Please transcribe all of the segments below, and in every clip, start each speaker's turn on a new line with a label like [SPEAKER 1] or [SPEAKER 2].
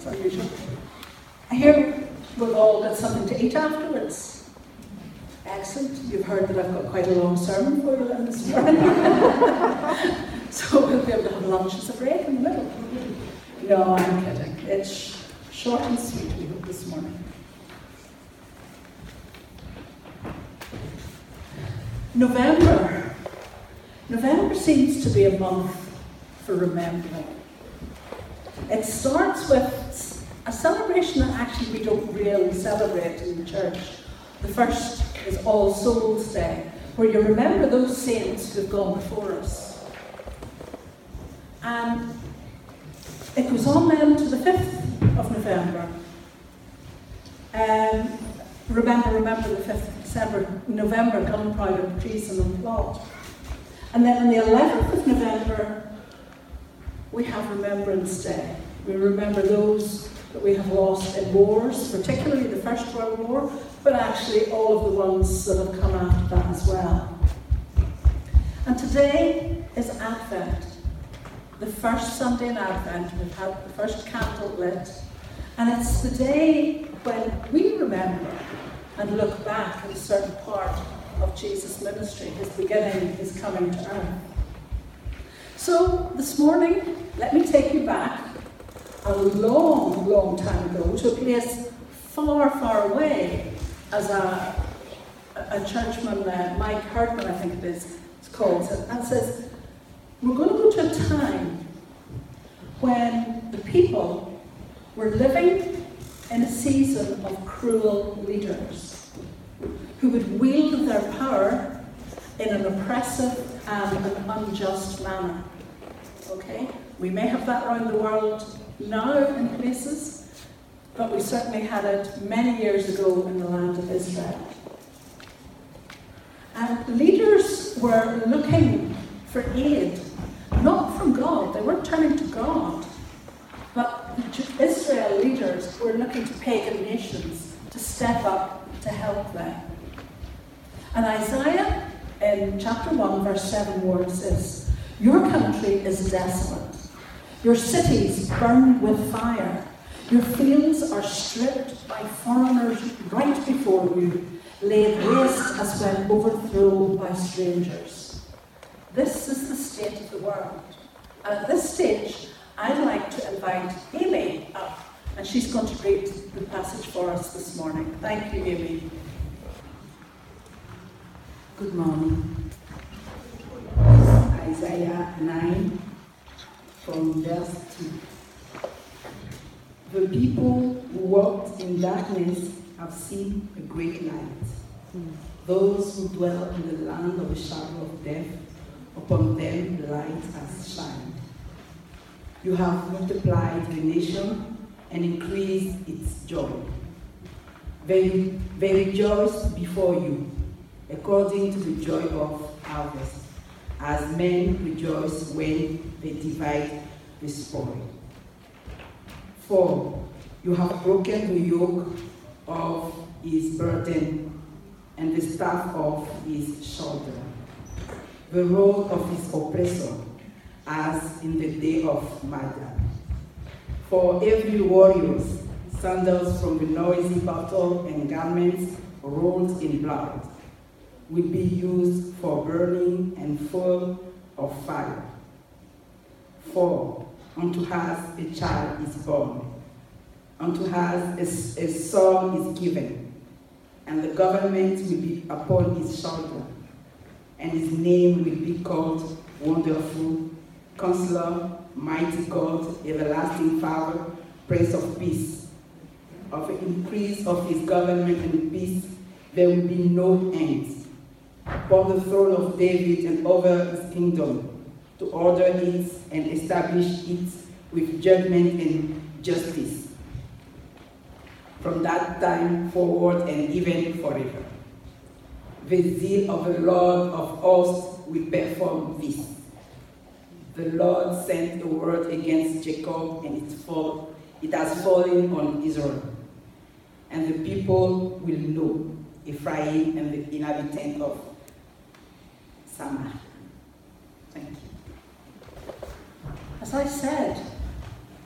[SPEAKER 1] unusual. I hear we've all got something to eat afterwards. Excellent. You've heard that I've got quite a long sermon for you this morning. So we'll be able to have lunch as a break in the middle. No, I'm kidding. It's short and sweet, we hope, this morning. November. November seems to be a month for remembering. It starts with a celebration that actually we don't really celebrate in the church. The first is All Souls Day, where you remember those saints who've gone before us. And it goes on then to the 5th of November. Remember the 5th of December, November, gunpowder, treason and plot. And then on the 11th of November, we have Remembrance Day. We remember those that we have lost in wars, particularly the First World War, but actually all of the ones that have come after that as well. And today is Advent, the first Sunday in Advent. We've had the first candle lit, and it's the day when we remember and look back at a certain part of Jesus' ministry, his beginning, his coming to earth. So this morning, let me take you back a long, long time ago to a place far, far away, as a churchman, Mike Herdman, I think it is, called it, and says, we're going to go to a time when the people were living in a season of cruel leaders who would wield their power in an oppressive and an unjust manner. Okay? We may have that around the world now in places, but we certainly had it many years ago in the land of Israel. And leaders were looking for aid, not from God. They weren't turning to God, but the Israel leaders were looking to pagan nations to step up to help them. And Isaiah, in chapter 1, verse 7, warns this: your country is desolate, your cities burned with fire, your fields are stripped by foreigners right before you, laid waste as when overthrown by strangers. This is the state of the world. And at this stage, I'd like to invite Amy up, and she's going to read the passage for us this morning. Thank you, Amy.
[SPEAKER 2] Good morning. Isaiah 9, from verse 2. The people who walked in darkness have seen a great light. Those who dwell in the land of the shadow of death, upon them the light has shined. You have multiplied the nation and increased its joy. They rejoice before you, according to the joy of harvest, as men rejoice when they divide the spoil. For you have broken the yoke of his burden and the staff of his shoulder, the rod of his oppressor, as in the day of Midian. For every warrior's sandals from the noisy battle and garments rolled in blood will be used for burning and full of fire. For unto us a child is born, unto us a son is given, and the government will be upon his shoulder, and his name will be called Wonderful, Counselor, Mighty God, Everlasting Father, Prince of Peace. Of the increase of his government and peace there will be no end, upon the throne of David and over his kingdom, to order it and establish it with judgment and justice, from that time forward and even forever. The zeal of the Lord of hosts will perform this. The Lord sent a word against Jacob, and it has fallen on Israel. And the people will know, Ephraim and the inhabitant of Samaria. Thank you.
[SPEAKER 1] As I said,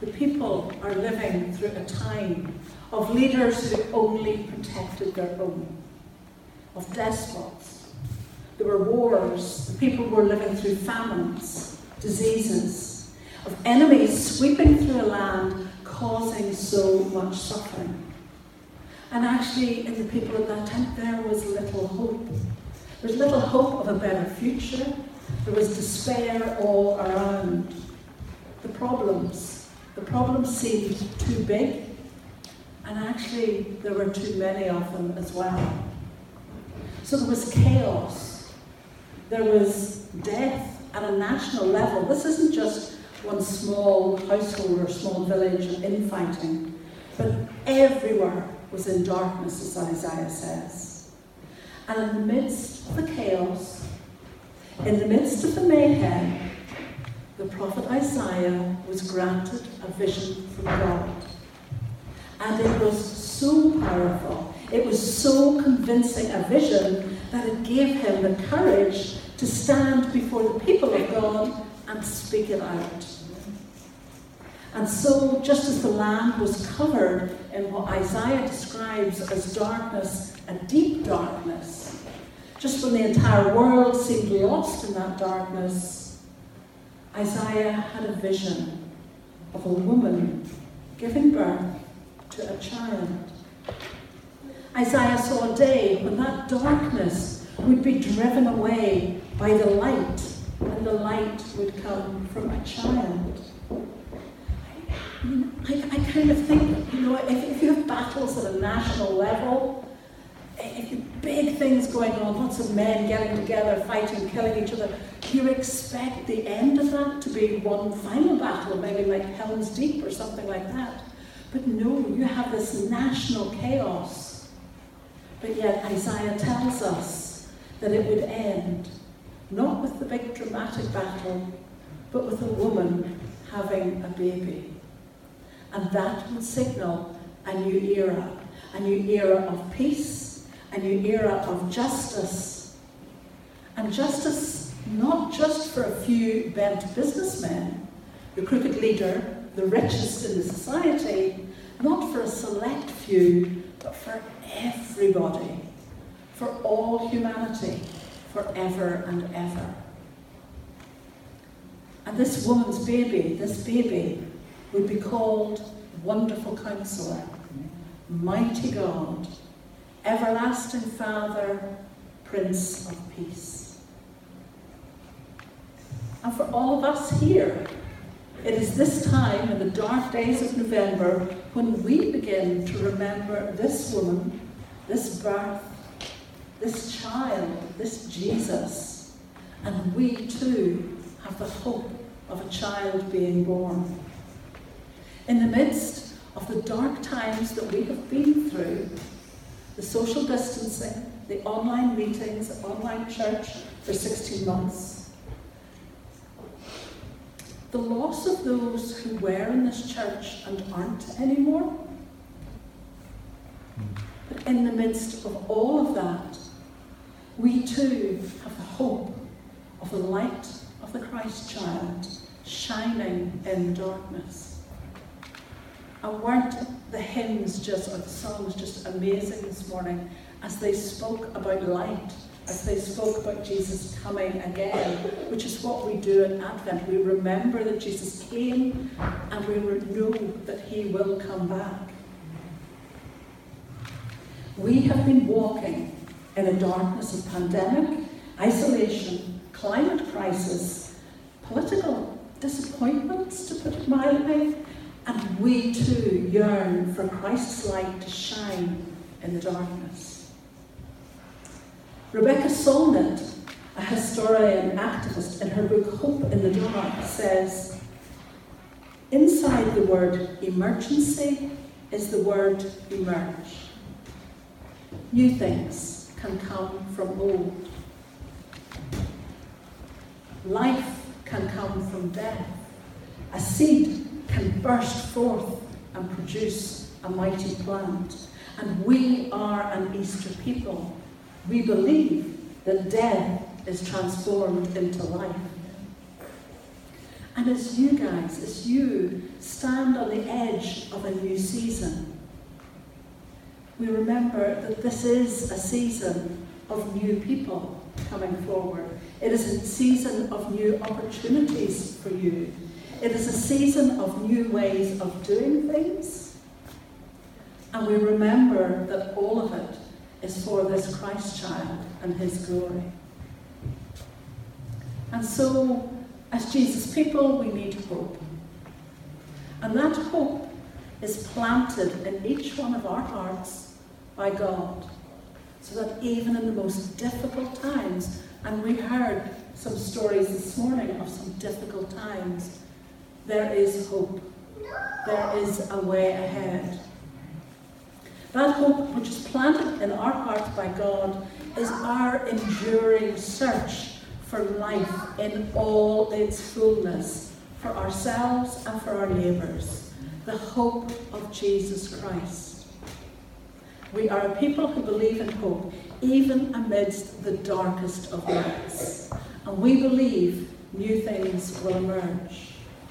[SPEAKER 1] the people are living through a time of leaders who only protected their own, of despots. There were wars, the people were living through famines, diseases, of enemies sweeping through a land causing so much suffering. And actually, in the people at that time, there was little hope. There was little hope of a better future. There was despair all around. The problems seemed too big, and actually there were too many of them as well. So there was chaos. There was death at a national level. This isn't just one small household or small village of infighting, but everywhere was in darkness, as Isaiah says. And in the midst of the chaos, in the midst of the mayhem, the prophet Isaiah was granted a vision from God. And it was so powerful, it was so convincing a vision that it gave him the courage to stand before the people of God and speak it out. And so, just as the land was covered in what Isaiah describes as darkness, a deep darkness, just when the entire world seemed lost in that darkness, Isaiah had a vision of a woman giving birth to a child. Isaiah saw a day when that darkness would be driven away by the light, and the light would come from a child. I kind of think, if you have battles at a national level, if you have big things going on, lots of men getting together, fighting, killing each other, you expect the end of that to be one final battle, maybe like Helm's Deep or something like that. But no, you have this national chaos. But yet Isaiah tells us that it would end not with the big dramatic battle, but with a woman having a baby. And that would signal a new era of peace, a new era of justice. And justice not just for a few bent businessmen, the crooked leader, the richest in the society, not for a select few, but for everybody, for all humanity, forever and ever. And this woman's baby, would be called Wonderful Counselor, Mighty God, Everlasting Father, Prince of Peace. And for all of us here, it is this time in the dark days of November when we begin to remember this woman, this birth, this child, this Jesus, and we too have the hope of a child being born. In the midst of the dark times that we have been through, the social distancing, the online meetings, the online church for 16 months, the loss of those who were in this church and aren't anymore, but in the midst of all of that, we too have the hope of the light of the Christ child shining in darkness. And weren't the hymns or the songs just amazing this morning as they spoke about light, as they spoke about Jesus coming again, which is what we do at Advent. We remember that Jesus came and we know that he will come back. We have been walking in a darkness of pandemic, isolation, climate crisis, political disappointments, to put it mildly, and we too yearn for Christ's light to shine in the darkness. Rebecca Solnit, a historian and activist, in her book Hope in the Dark, says, inside the word emergency is the word emerge. New things can come from old. Life can come from death. A seed can burst forth and produce a mighty plant. And we are an Easter people. We believe that death is transformed into life. And as you guys, as you stand on the edge of a new season, we remember that this is a season of new people coming forward. It is a season of new opportunities for you. It is a season of new ways of doing things. And we remember that all of it is for this Christ child and his glory. And so, as Jesus' people, we need hope. And that hope is planted in each one of our hearts by God, so that even in the most difficult times, and we heard some stories this morning of some difficult times, there is hope. There is a way ahead. That hope, which is planted in our hearts by God, is our enduring search for life in all its fullness, for ourselves and for our neighbours, the hope of Jesus Christ. We are a people who believe in hope, even amidst the darkest of nights, and we believe new things will emerge.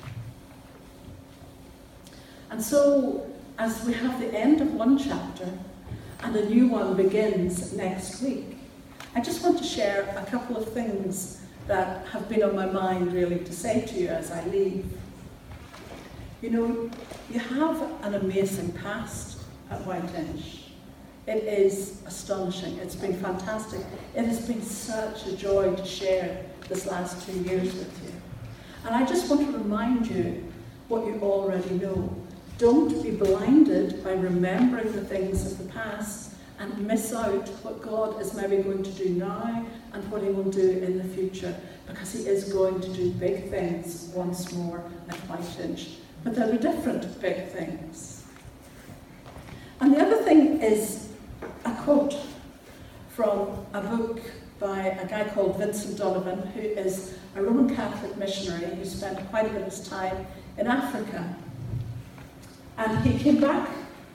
[SPEAKER 1] And so, as we have the end of one chapter and a new one begins next week, I just want to share a couple of things that have been on my mind really to say to you as I leave. You know, you have an amazing past at Whiteinch. It is astonishing. It's been fantastic. It has been such a joy to share this last 2 years with you. And I just want to remind you what you already know. Don't be blinded by remembering the things of the past and miss out what God is maybe going to do now and what he will do in the future, because he is going to do big things once more at Whiteinch. But they'll be different big things. And the other thing is a quote from a book by a guy called Vincent Donovan, who is a Roman Catholic missionary who spent quite a bit of his time in Africa. And he came back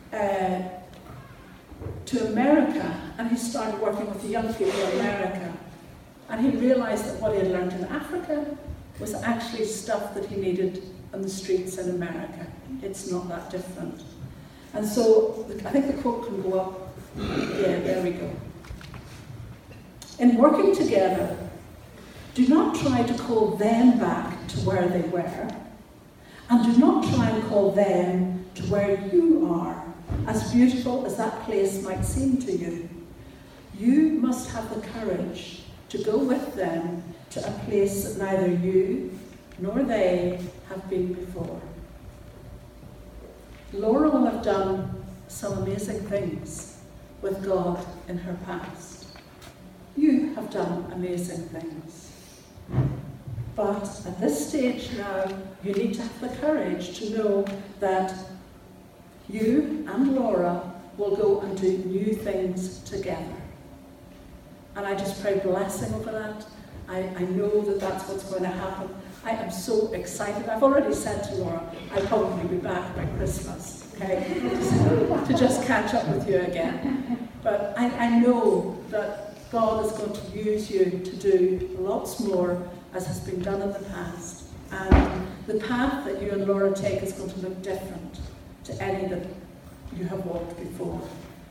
[SPEAKER 1] to America, and he started working with the young people in America. And he realised that what he had learned in Africa was actually stuff that he needed on the streets in America. It's not that different. And so, I think the quote can go up. Yeah, there we go. In working together, do not try to call them back to where they were, and do not try and call them to where you are, as beautiful as that place might seem to you. You must have the courage to go with them to a place that neither you nor they have been before. Laura will have done some amazing things with God in her past. You have done amazing things. But at this stage now, you need to have the courage to know that you and Laura will go and do new things together. And I just pray blessing over that. I know that that's what's going to happen. I am so excited. I've already said to Laura, I'll probably be back by Christmas, okay? to just catch up with you again. But I know that God is going to use you to do lots more as has been done in the past. And the path that you and Laura take is going to look different to any that you have walked before.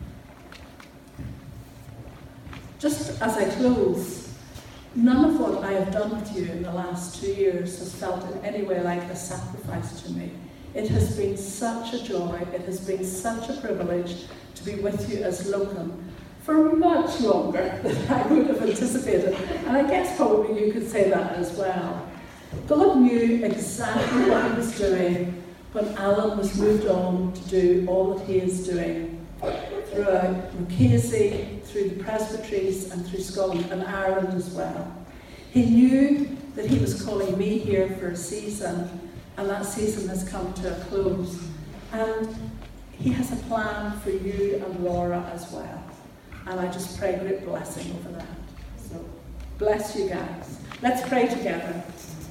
[SPEAKER 1] Just as I close, none of what I have done with you in the last 2 years has felt in any way like a sacrifice to me. It has been such a joy, it has been such a privilege to be with you as locum for much longer than I would have anticipated. And I guess probably you could say that as well. God knew exactly what he was doing when Alan was moved on to do all that he is doing throughout Mukasey, through the presbyteries and through Scotland and Ireland as well. He knew that he was calling me here for a season, and that season has come to a close. And he has a plan for you and Laura as well. And I just pray great blessing over that. So, bless you guys. Let's pray together.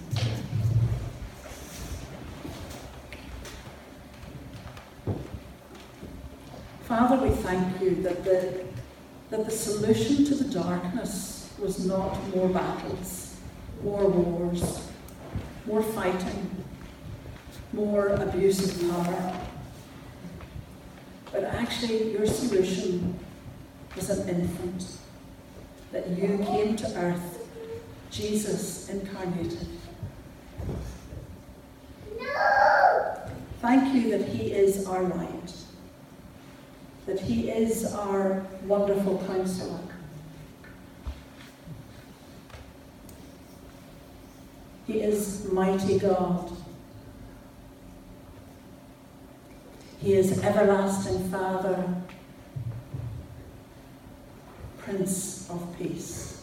[SPEAKER 1] Father, we thank you that the solution to the darkness was not more battles, more wars, more fighting, more abuse of power. But actually, your solution was an infant, that you came to earth, Jesus incarnated. Thank you that he is our light, that he is our wonderful counselor. He is mighty God. He is everlasting Father, Prince of Peace.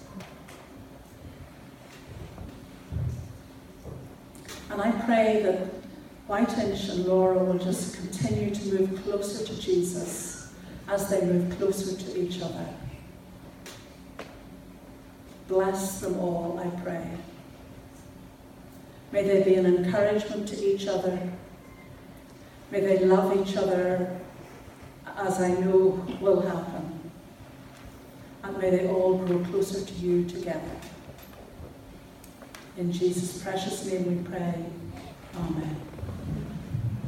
[SPEAKER 1] And I pray that Whiteish and Laura will just continue to move closer to Jesus as they move closer to each other. Bless them all, I pray. May they be an encouragement to each other. May they love each other, as I know will happen. And may they all grow closer to you together. In Jesus' precious name we pray. Amen.